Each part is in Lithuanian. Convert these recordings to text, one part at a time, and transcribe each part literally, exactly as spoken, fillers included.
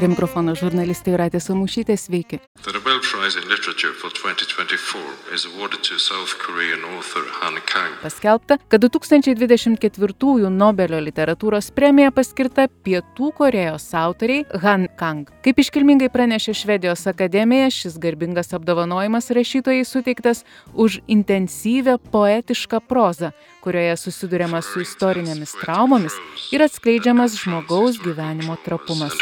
Prie mikrofono žurnalistė Jūratė Samušytė, sveiki. The Nobel Prize in Literature for twenty twenty-four is awarded to South Korean author Han Kang. Paskelbta, kad du tūkstančiai dvidešimt ketvirtųjų Nobelio literatūros premija paskirta Pietų Korėjos autoriai Han Kang. Kaip iškilmingai pranešė Švedijos akademija, šis garbingas apdovanojimas rašytojai suteiktas už intensyvę poetišką prozą, kurioje susiduriama su istorinėmis traumomis ir atskleidžiamas žmogaus gyvenimo trapumas.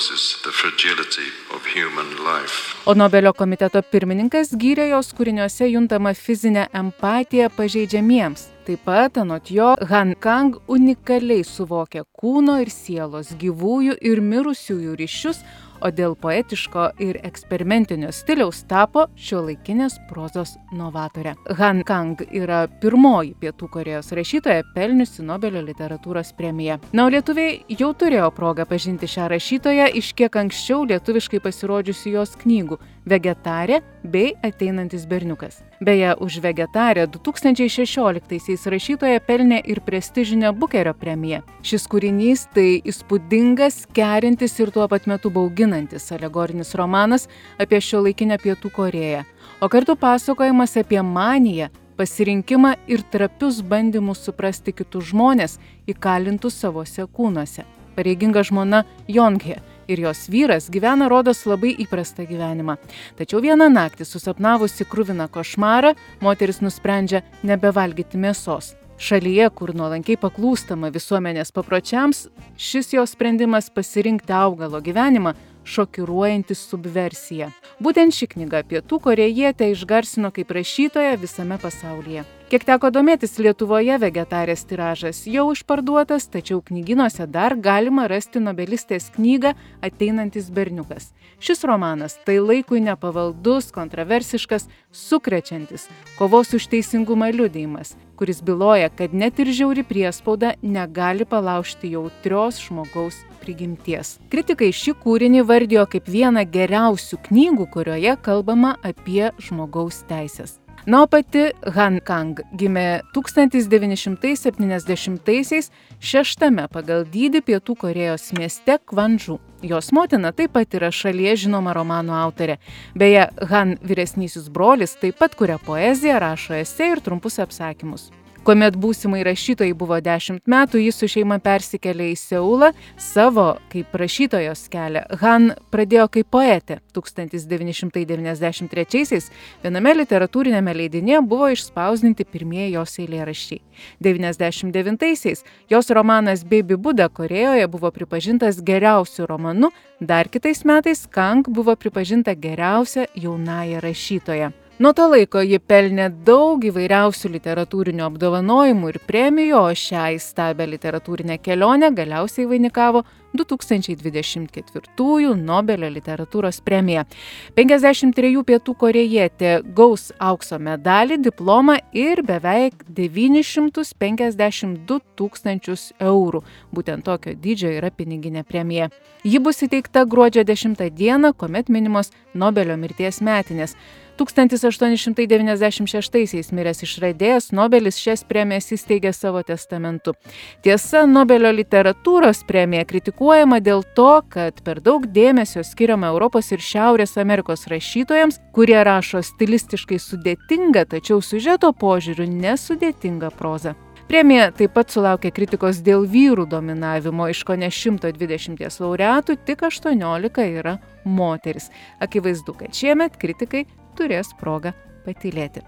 O Nobelio komiteto pirmininkas gyrė jos kūriniuose juntamą fizinę empatiją pažeidžiamiems. Taip pat, anot jo, Han Kang unikaliai suvokia kūno ir sielos, gyvųjų ir mirusiųjų ryšius, o dėl poetiško ir eksperimentinio stiliaus tapo šiuolaikinės prozos novatorė. Han Kang yra pirmoji Pietų Korėjos rašytoja pelniusi Nobelio literatūros premiją. Na, o lietuviai jau turėjo progą pažinti šią rašytoją iš kiek anksčiau lietuviškai pasirodžiusių jos knygų Vegetarė bei Ateinantis berniukas. Beje, už Vegetarę du tūkstančiai šešioliktaisiais rašytoja pelnė ir prestižinę Bukerio premiją. Šis kūrinys tai įspūdingas, kerintis ir tuo pat metu bauginantis alegorinis romanas apie šiuolaikinę Pietų Korėją, o kartu pasakojimas apie maniją, pasirinkimą ir trapius bandymus suprasti kitus žmonės įkalintus savose kūnuose. Pareiginga žmona Jonghe ir jos vyras gyvena rodos labai įprastą gyvenimą. Tačiau vieną naktį susapnavusi kruviną košmarą, moteris nusprendžia nebevalgyti mėsos. Šalyje, kur nuolankiai paklūstama visuomenės papročiams, šis jos sprendimas pasirinkti augalo gyvenimą šokiruojanti subversija. Būtent ši knyga Pietų Korėjietę išgarsino kaip rašytoja visame pasaulyje. Kiek teko domėtis, Lietuvoje Vegetarės tiražas jau išparduotas, tačiau knygynuose dar galima rasti nobelistės knygą Ateinantis berniukas. Šis romanas tai laikui nepavaldus, kontroversiškas, sukrečiantis, kovos už teisingumą liudijimas, kuris byloja, kad net ir žiauri priespauda negali palaužti jautrios žmogaus prigimties. Kritikai šį kūrinį vardijo kaip vieną geriausių knygų, kurioje kalbama apie žmogaus teisės. Na, o pati Han Kang gimė tūkstantis devyni šimtai septyniasdešimtaisiais šeštame pagal dydį Pietų Korėjos mieste Kvandžu. Jos motina taip pat yra šalyje žinoma romanų autorė. Beje, Han vyresnysis brolis taip pat kuria poeziją, rašo esė ir trumpus apsakymus. Kuomet būsimai rašytojai buvo dešimt metų, jis su šeima persikėlė į Seulą. Savo kaip rašytojos kelią Han pradėjo kaip poetė. tūkstantis devyni šimtai devyniasdešimt trečiaisiais viename literatūrinėme leidinyje buvo išspausdinti pirmieji jos eilėraščiai. devyniasdešimt devintaisiais jos romanas Baby Buda Korėjoje buvo pripažintas geriausiu romanu, dar kitais metais Kang buvo pripažinta geriausia jaunąja rašytoja. Nuo to laiko ji pelnė daug įvairiausių literatūrinių apdovanojimų ir premijų, o šią įstabią literatūrinę kelionę galiausiai vainikavo du tūkstančiai dvidešimt ketvirtųjų Nobelio literatūros premija. penkiasdešimt trejų Pietų Korėjietė gaus aukso medalį, diplomą ir beveik devynis šimtus penkiasdešimt du tūkstančius eurų. Būtent tokio dydžio yra piniginė premija. Ji bus įteikta gruodžio dešimtą dieną, kuomet minimos Nobelio mirties metinės. tūkstantis aštuoni šimtai devyniasdešimt šeštaisiais miręs išradėjas Nobelis šias premijas įsteigė savo testamentu. Tiesa, Nobelio literatūros premija kritikuojama dėl to, kad per daug dėmesio skiriama Europos ir Šiaurės Amerikos rašytojams, kurie rašo stilistiškai sudėtingą, tačiau siužeto požiūriu nesudėtingą prozą. Premija taip pat sulaukė kritikos dėl vyrų dominavimo. Iš kone šimto dvidešimties laureatų tik aštuoniolika yra moteris. Akivaizdu, kad šiemet kritikai turės progą patylėti.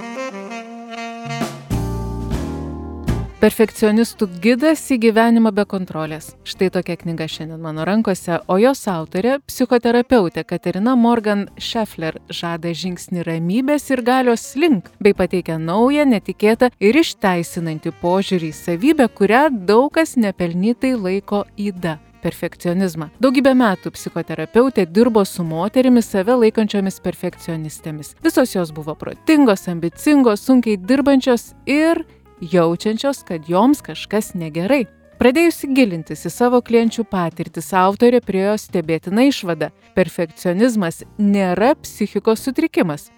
Perfekcionistų gidas į gyvenimą be kontrolės. Štai tokia knyga šiandien mano rankose, o jos autorė, psichoterapeutė Katerina Morgan Scheffler, žada žingsnį ramybės ir galios link, bei pateikia naują, netikėtą ir išteisinantį požiūrį į savybę, kurią daug kas nepelnytai laiko yda. Perfekcionizmą. Daugybę metų psichoterapeutė dirbo su moterimis save laikančiomis perfekcionistėmis. Visos jos buvo protingos, ambicingos, sunkiai dirbančios ir jaučiančios, kad joms kažkas negerai. Pradėjusi gilintis į savo klienčių patirtis, autorė priėjo stebėtiną išvadą. Perfekcionizmas nėra psichikos sutrikimas.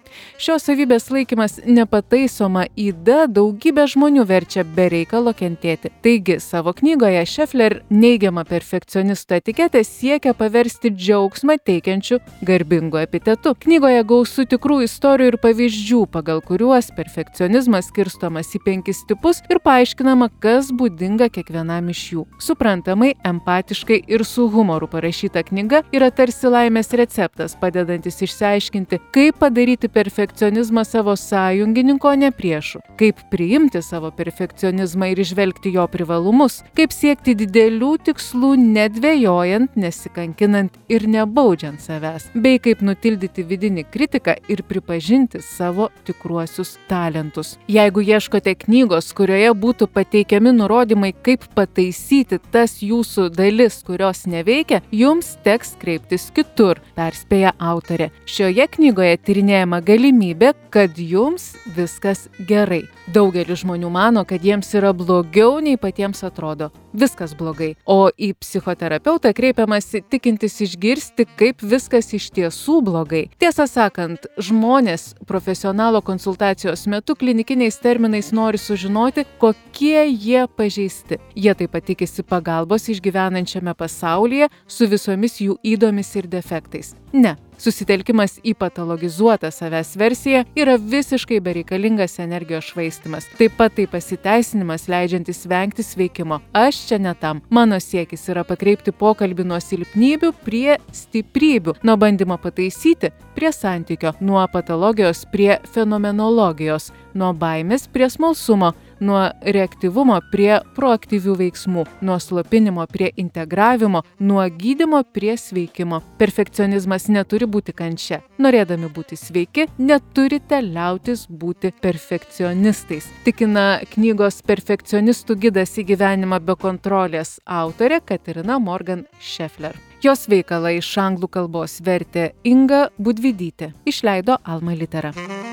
Šios savybės laikymas nepataisoma yda daugybę žmonių verčia be reikalo kentėti. Taigi, savo knygoje Šefler neigiamą perfekcionisto etiketę siekia paversti džiaugsmą teikiančiu garbingu epitetu. Knygoje gausu tikrų istorijų ir pavyzdžių, pagal kuriuos perfekcionizmas skirstomas į penkis tipus ir paaiškinama, kas būdinga kiekvienam iš jų. Suprantamai, empatiškai ir su humoru parašyta knyga yra tarsi laimės receptas, padedantis išsiaiškinti, kaip padaryti perfekcionizmą savo sąjungininko, ne priešų, kaip priimti savo perfekcionizmą ir įžvelgti jo privalumus, kaip siekti didelių tikslų nedvejojant, nesikankinant ir nebaudžiant savęs, bei kaip nutildyti vidinį kritiką ir pripažinti savo tikruosius talentus. Jeigu ieškote knygos, kurioje būtų pateikiami nurodymai, kaip pataisyti tas jūsų dalis, kurios neveikia, jums teks kreiptis kitur, perspėja autorė. Šioje knygoje tyrinėjama galimybė, kad jums viskas gerai. Daugelis žmonių mano, kad jiems yra blogiau, nei patiems atrodo. Viskas blogai. O į psichoterapeutą kreipiamasi tikintis išgirsti, kaip viskas iš tiesų blogai. Tiesą sakant, žmonės profesionalo konsultacijos metu klinikiniais terminais nori sužinoti, kokie jie pažeisti. Jie taip pat tikisi pagalbos išgyvenančiame pasaulyje su visomis jų ydomis ir defektais. Ne. Susitelkimas į patologizuotą savęs versiją yra visiškai bereikalingas energijos švaistymas. Taip pat tai pasiteisinimas leidžiantis vengti sveikimo. Aš čia ne tam. Mano siekis yra pakreipti pokalbį nuo silpnybių prie stiprybių, nuo bandymo pataisyti prie santykio, nuo patologijos prie fenomenologijos, nuo baimės prie smalsumo, nuo reaktyvumo prie proaktyvių veiksmų, nuo slopinimo prie integravimo, nuo gydymo prie sveikimo. Perfekcionizmas neturi būti kančia. Norėdami būti sveiki, neturite liautis būti perfekcionistais. Tikina knygos Perfekcionistų gidas į gyvenimą be kontrolės autorė Katerina Morgan Šefler. Jos veikalą iš anglų kalbos vertė Inga Budvydytė. Išleido Alma Litera.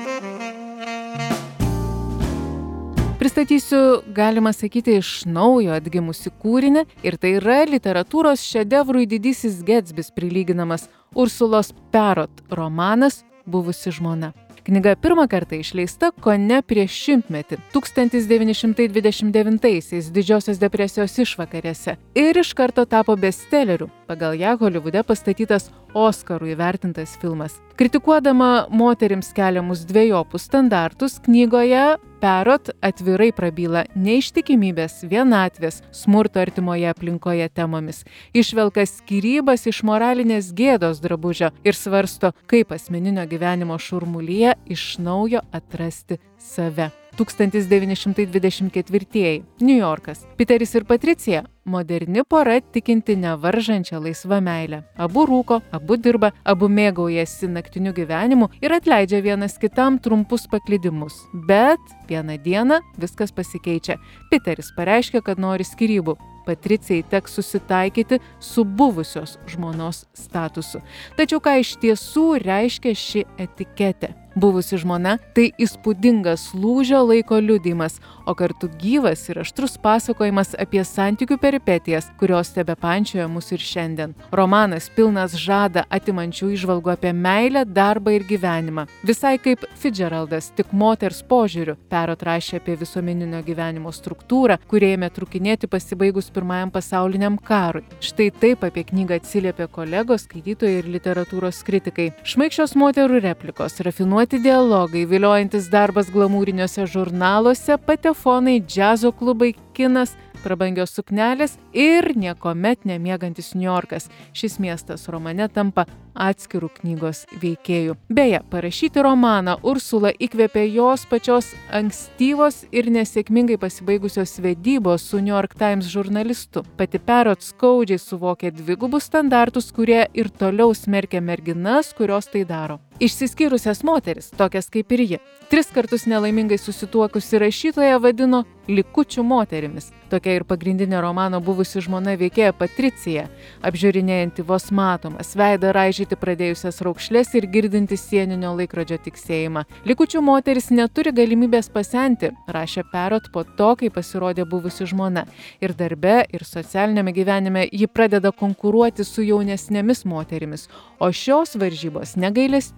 Pristatysiu, galima sakyti, iš naujo atgimusi kūrinį, ir tai yra literatūros šedevrui Didysis Getsbis prilyginamas Ursulos Perot romanas Buvusi žmona. Knyga pirmą kartą išleista kone prieš šimtmetį, tūkstantis devyni šimtai dvidešimt devintaisiais Didžiosios depresijos išvakarėse, ir iš karto tapo bestselleriu. Pagal ją Holivude pastatytas Oskarų įvertintas filmas. Kritikuodama moterims keliamus dvejopus standartus, knygoje Perot atvirai prabyla neištikimybės, vienatvės, smurto artimoje aplinkoje temomis, išvelka skyrybas iš moralinės gėdos drabužio ir svarsto, kaip asmeninio gyvenimo šurmulyje iš naujo atrasti save. tūkstantis devyni šimtai dvidešimt ketvirtieji. Niujorkas. Piteris ir Patricija – moderni pora tikinti nevaržančią laisvą meilę. Abu rūko, abu dirba, abu mėgaujasi naktiniu gyvenimu ir atleidžia vienas kitam trumpus paklydimus. Bet vieną dieną viskas pasikeičia. Piteris pareiškia, kad nori skyrybų. Patricijai teks susitaikyti su buvusios žmonos statusu. Tačiau ką iš tiesų reiškia ši etiketė? Buvusi žmona – tai įspūdingas lūžio laiko liudijimas, o kartu gyvas ir aštrus pasakojimas apie santykių peripetijas, kurios tebepančioja mus ir šiandien. Romanas pilnas žadą atimančių įžvalgų apie meilę, darbą ir gyvenimą. Visai kaip Fitzgeraldas, tik moters požiūriu. Perot rašė apie visuomeninio gyvenimo struktūrą, kuri ėmė trukinėti pasibaigus Pirmajam pasauliniam karui. Štai taip apie knygą atsiliepė kolegos, skaitytojai ir literatūros kritikai. Šmaikščios moterų replikos, rafinuoti dialogai, viliojantis darbas glamūriniuose žurnaluose, patefonai, džiazo klubai, kinas, prabangios suknelės ir niekuomet nemiegantis Niujorkas. Šis miestas romane tampa atskirų knygos veikėjų. Beje, parašyti romaną Ursula įkvėpė jos pačios ankstyvos ir nesėkmingai pasibaigusios vedybos su New York Times žurnalistu. Pati Perot skaudžiai suvokė dvigubus standartus, kurie ir toliau smerkia merginas, kurios tai daro. Išsiskyrusias moteris, tokias kaip ir ji, tris kartus nelaimingai susituokusi rašytoja vadino likučių moterimis. Tokia ir pagrindinė romano Buvusi žmona veikėja Patricija, apžiūrinėjanti vos matomas, veidą raižyti pradėjusias raukšlės ir girdinti sieninio laikrodžio tiksėjimą. Likučių moteris neturi galimybės pasenti, rašė Perot po to, kai pasirodė Buvusi žmona. Ir darbe, ir socialinėme gyvenime ji pradeda konkuruoti su jaunesnėmis moterimis, o šios varžybos negailestingos.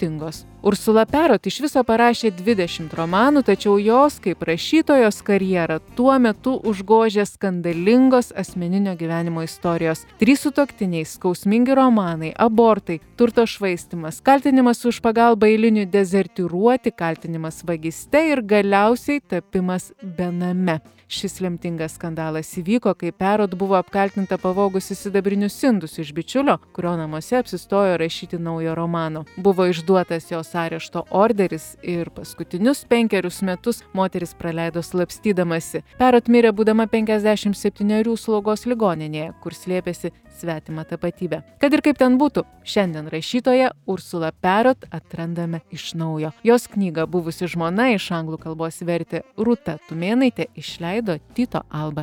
sudėtingos. Ursula Perot iš viso parašė dvidešimt romanų, tačiau jos kaip rašytojos karjerą tuo metu užgožė skandalingos asmeninio gyvenimo istorijos. Trys sutuoktiniai, skausmingi romanai, abortai, turto švaistymas, kaltinimas už pagalbą eilinių dezertiruoti, kaltinimas vagyste ir galiausiai tapimas bename. Šis lemtingas skandalas įvyko, kai Perot buvo apkaltinta pavogusi sidabrinius indus iš bičiulio, kurio namuose apsistojo rašyti naujo romano. Buvo išduotas jos arešto orderis ir paskutinius penkerius metus moteris praleido slapstydamasi. Perot mirė būdama penkiasdešimt septynerių slaugos ligoninėje, kur slėpėsi svetimą tapatybę. Kad ir kaip ten būtų, šiandien rašytoją Ursula Perot atrandame iš naujo. Jos knygą Buvusi žmona iš anglų kalbos vertė Rūta Tumėnaitė, išleido Tyto Alba.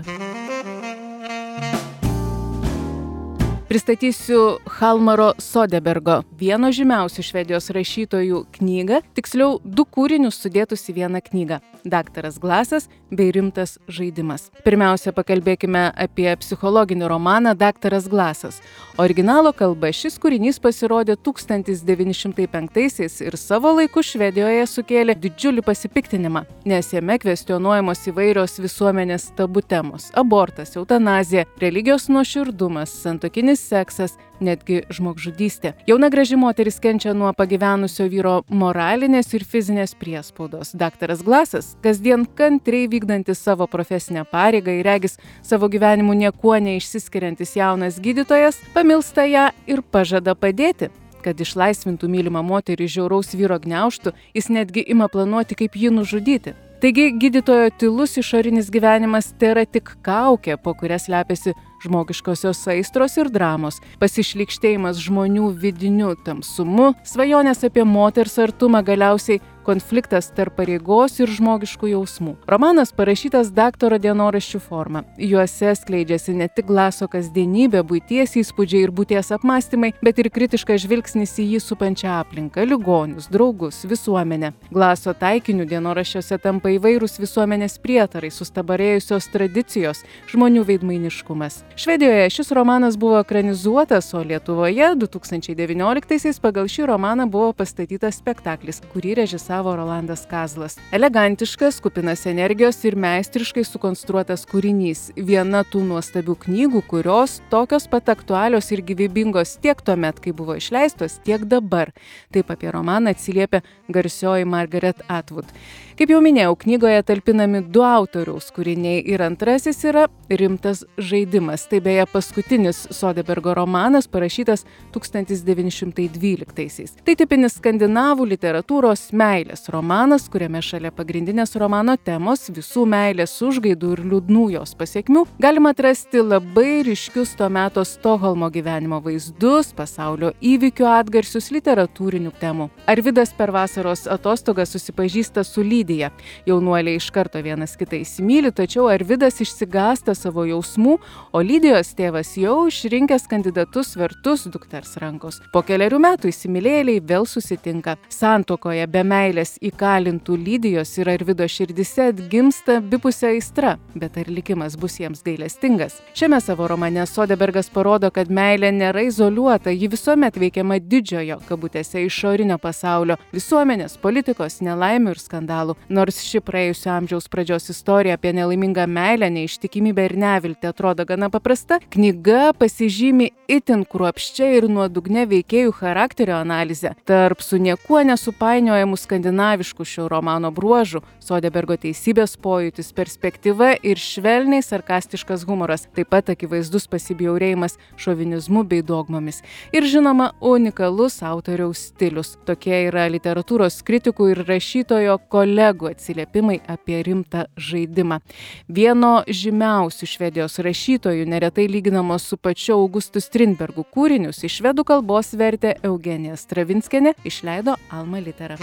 Pristatysiu Hjalmaro Soderbergo, vieno žymiausių Švedijos rašytojų knygą, tiksliau du kūrinius sudėtus į vieną knygą – Daktaras Glasas bei Rimtas žaidimas. Pirmiausia, pakalbėkime apie psichologinį romaną Daktaras Glasas. Originalo kalba šis kūrinys pasirodė tūkstantis devyni šimtai penktaisiais ir savo laiku Švedijoje sukėlė didžiulį pasipiktinimą, nes jame kvestionuojamos įvairios visuomenės tabu temos – abortas, eutanazija, religijos nuoširdumas, santuokinis seksas, netgi žmogžudystė. Jauna graži moteris kenčia nuo pagyvenusio vyro moralinės ir fizinės priespaudos. Daktaras Glasas, kasdien kantriai vykdantis savo profesinę pareigą ir regis savo gyvenimu niekuo neišsiskiriantis jaunas gydytojas, pamilsta ją ir pažada padėti. Kad išlaisvintų mylimą moterį iš žiauraus vyro gniaužtų, jis netgi ima planuoti, kaip jį nužudyti. Taigi gydytojo tylus išorinis gyvenimas tėra tik kaukė, po kuria slepiasi žmogiškosios aistros ir dramos, pasišlykštėjimas žmonių vidiniu tamsumu, svajonės apie moters artumą, galiausiai konfliktas tarp pareigos ir žmogiškų jausmų. Romanas parašytas daktaro dienoraščių forma. Juose skleidžiasi ne tik Glaso kasdienybė, buities įspūdžiai ir būties apmąstymai, bet ir kritiškas žvilgsnis į jį supančią aplinką, ligonius, draugus, visuomenę. Glaso taikiniu dienoraščiuose tampa įvairūs visuomenės prietarai, sustabarėjusios tradicijos, žmonių veidmainiškumas. Švedijoje šis romanas buvo ekranizuotas, o Lietuvoje du tūkstančiai devynioliktaisiais pagal šį romaną buvo pastatytas spektaklis, kurį režisavo Rolandas Kazlas. Elegantiškas, kupinas energijos ir meistriškai sukonstruotas kūrinys. Viena tų nuostabių knygų, kurios tokios pat aktualios ir gyvybingos tiek tuomet, kai buvo išleistos, tiek dabar. Taip apie romaną atsiliepia garsioji Margaret Atwood. Kaip jau minėjau, knygoje talpinami du autoriaus kūriniai ir antrasis yra Rimtas žaidimas. Tai beje paskutinis Soderbergo romanas, parašytas tūkstantis devyni šimtai dvyliktaisiais. Tai tipinis skandinavų literatūros meilės romanas, kuriame šalia pagrindinės romano temos, visų meilės užgaidų ir liūdnų jos pasiekmių, galima atrasti labai ryškius to meto Stokholmo gyvenimo vaizdus, pasaulio įvykių atgarsius, literatūrinių temų. Arvidas per vasaros atostogas susipažįsta su Lydija. Jaunuoliai iš karto vienas kitą įsimyli, tačiau Arvidas išsigąsta savo jausmų, o Lydijos tėvas jau išrinkęs kandidatus vertus dukters rankos. Po keliarių metų įsimylėjėliai vėl susitinka. Santuokoje be meilės įkalintų Lydijos ir Arvido širdise atgimsta abipusė aistra, bet ar likimas bus jiems gailestingas? Šiame savo romane Soderbergas parodo, kad meilė nėra izoliuota, ji visuomet veikiama didžiojo, kabutėse išorinio pasaulio, visuomenės, politikos, nelaimių ir skandalų. Nors ši praėjusio amžiaus pradžios istorija apie nelaimingą meilę, neištikimybę ir neviltį atrodo gana paprasta, knyga pasižymi itin kruopščia ir nuodugne veikėjų charakterio analizė. Tarp su niekuo nesupainiojamų skandinaviškų šio romano bruožų Soderbergo teisybės pojūtis, perspektyva ir švelniai sarkastiškas humoras, taip pat akivaizdus pasibjaurėjimas šovinizmu bei dogmomis. Ir žinoma, unikalus autoriaus stilius. Tokie yra literatūros kritikų ir rašytojo kolegų atsiliepimai apie Rimtą žaidimą. Vieno žymiausių Švedijos rašytojų, neretai lyginamos su pačiu Augustu Strindbergu kūrinius, iš švedų kalbos vertė Eugenija Stravinskienė, išleido Alma Litera.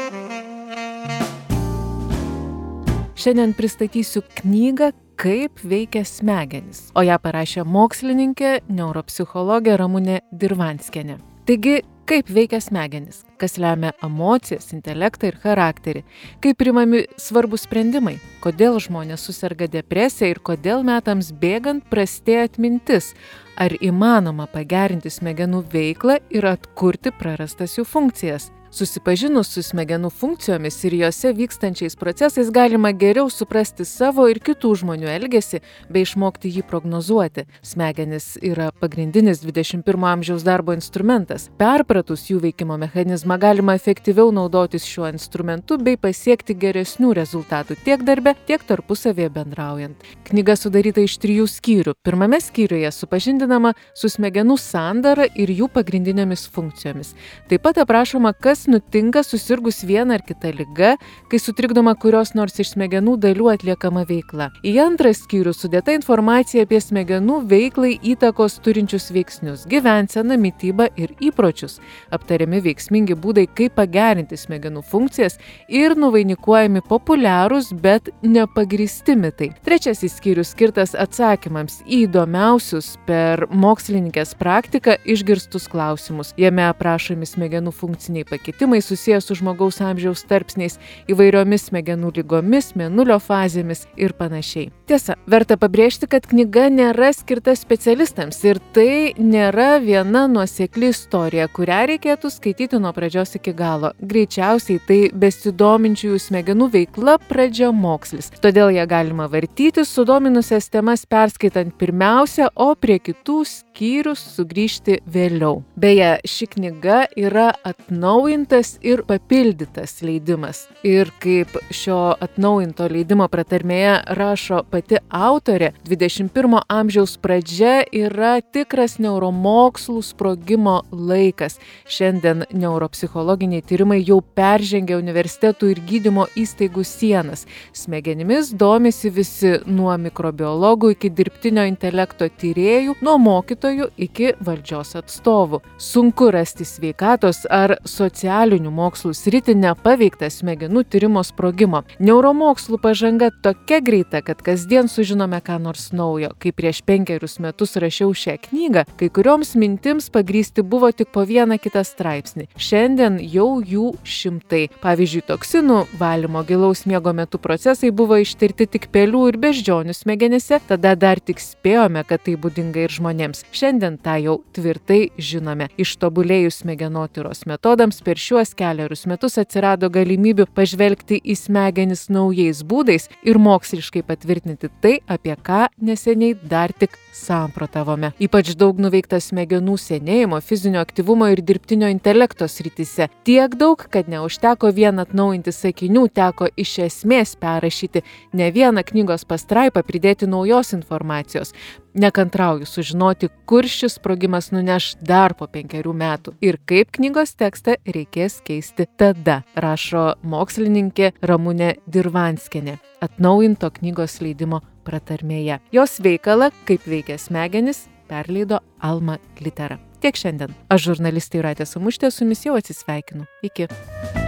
Šiandien pristatysiu knygą Kaip veikia smegenys, o ją parašė mokslininkė, neuropsichologė Ramunė Dirvanskienė. Taigi, kaip veikia smegenys, kas lemia emocijas, intelektą ir charakterį, kaip priimami svarbus sprendimai, kodėl žmonės suserga depresija ir kodėl metams bėgant prastėja atmintis, ar įmanoma pagerinti smegenų veiklą ir atkurti prarastas jų funkcijas. Susipažinus su smegenų funkcijomis ir jose vykstančiais procesais galima geriau suprasti savo ir kitų žmonių elgesį bei išmokti jį prognozuoti. Smegenys yra pagrindinis dvidešimt pirmo amžiaus darbo instrumentas. Perpratus jų veikimo mechanizmą galima efektyviau naudotis šiuo instrumentu bei pasiekti geresnių rezultatų tiek darbe, tiek tarpusavėje bendraujant. Knyga sudaryta iš trijų skyrių. Pirmame skyriuje supažindinama su smegenų sandara ir jų pagrindinėmis funkcijomis. Taip pat aprašoma, kas nutinka susirgus viena ar kita liga, kai sutrikdoma kurios nors iš smegenų dalių atliekama veikla. Į antrą skyrių sudėta informacija apie smegenų veiklai įtakos turinčius veiksnius – gyvenseną, mitybą ir įpročius. Aptariami veiksmingi būdai, kaip pagerinti smegenų funkcijas ir nuvainikuojami populiarūs, bet nepagristi mitai. Trečiasis skyrius skirtas atsakymams į įdomiausius per mokslininkės praktiką išgirstus klausimus. Jame aprašomi smegenų funkciniai pakitimai susiję su žmogaus amžiaus tarpsniais, įvairiomis smegenų lygomis, mėnulio fazėmis ir panašiai. Tiesa, verta pabrėžti, kad knyga nėra skirta specialistams ir tai nėra viena nuosekli istorija, kurią reikėtų skaityti nuo pradžios iki galo. Greičiausiai tai besidominčiųjų smegenų veikla pradžiamokslis. Todėl ją galima vartyti, sudominusias temas perskaitant pirmiausia, o prie kitų skyrių sugrįžti vėliau. Beje, ši knyga yra atnaujintas ir papildytas leidimas. Ir kaip šio atnaujinto leidimo pratarmėje rašo pati autorė, dvidešimt pirmo amžiaus pradžia yra tikras neuromokslų sprogimo laikas. Šiandien neuropsichologiniai tyrimai jau peržengia universitetų ir gydymo įstaigų sienas. Smegenimis domisi visi nuo mikrobiologų iki dirbtinio intelekto tyrėjų, nuo mokytojų iki valdžios atstovų. Sunku rasti sveikatos ar socialinių mokslų sritį nepaveiktą smegenų tyrimo sprogimo. Neuromokslų pažanga tokia greita, kad kasdien sužinome ką nors naujo. Kai prieš penkerius metus rašiau šią knygą, kai kurioms mintims pagrįsti buvo tik po vieną kitą straipsnį. Šiandien jau jų šimtai. Pavyzdžiui, toksinų valymo gilaus miego metu procesai buvo ištirti tik pelių ir beždžionių smegenyse, tada dar tik spėjome, kad tai būdinga ir žmonėms. Šiandien tą jau tvirtai žinome. Ištobulėjus smegenotyros metodams per šiuos kelerius metus atsirado galimybių pažvelgti į smegenis naujais būdais ir moksliškai patvirtinti tai, apie ką neseniai dar tik samprotavome. Ypač daug nuveikta smegenų senėjimo, fizinio aktyvumo ir dirbtinio intelekto srityse. Tiek daug, kad neužteko vien atnaujinti sakinių, teko iš esmės perrašyti ne vieną knygos pastraipą, pridėti naujos informacijos. Nekantrauju sužinoti, kur šis sprogimas nuneš dar po penkerių metų ir kaip knygos tekstą reikės keisti tada, rašo mokslininkė Ramunė Dirvanskienė atnaujinto knygos leidimo pratarmėje. Jos veikalą, kaip veikia smegenis, perleido Alma Litera. Tiek šiandien. Aš žurnalistė Jūratė Samušytė su jumis jau atsisveikinu. Iki.